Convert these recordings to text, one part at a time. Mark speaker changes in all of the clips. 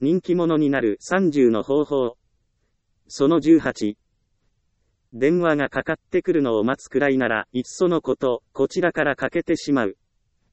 Speaker 1: 人気者になる30の方法。その18。電話がかかってくるのを待つくらいなら、いっそのこと、こちらからかけてしまう。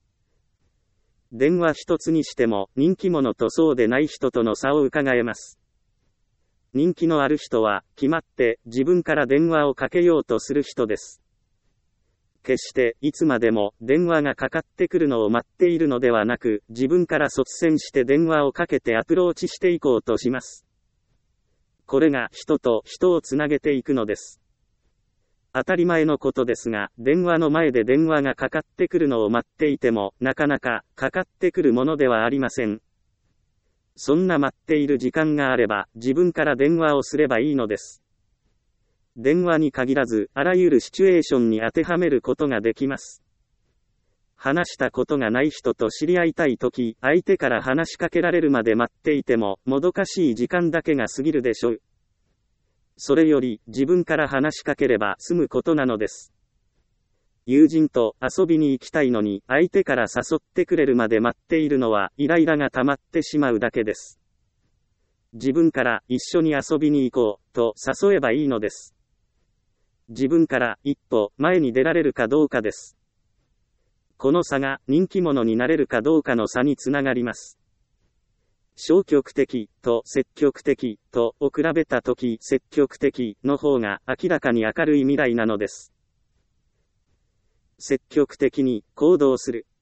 Speaker 1: 電話一つにしても、人気者とそうでない人との差を伺えます。人気のある人は、決まって自分から電話をかけようとする人です。決していつまでも電話がかかってくるのを待っているのではなく、自分から率先して電話をかけてアプローチしていこうとします。これが人と人をつなげていくのです。当たり前のことですが、電話の前で電話がかかってくるのを待っていても、なかなかかかってくるものではありません。そんな待っている時間があれば、自分から電話をすればいいのです。電話に限らず、あらゆるシチュエーションに当てはめることができます。話したことがない人と知り合いたいとき、相手から話しかけられるまで待っていても、もどかしい時間だけが過ぎるでしょう。それより、自分から話しかければ済むことなのです。友人と遊びに行きたいのに、相手から誘ってくれるまで待っているのは、イライラが溜まってしまうだけです。自分から一緒に遊びに行こう、と誘えばいいのです。自分から一歩前に出られるかどうかです。この差が人気者になれるかどうかの差につながります。消極的と積極的とを比べたとき、積極的の方が明らかに明るい未来なのです。積極的に行動する。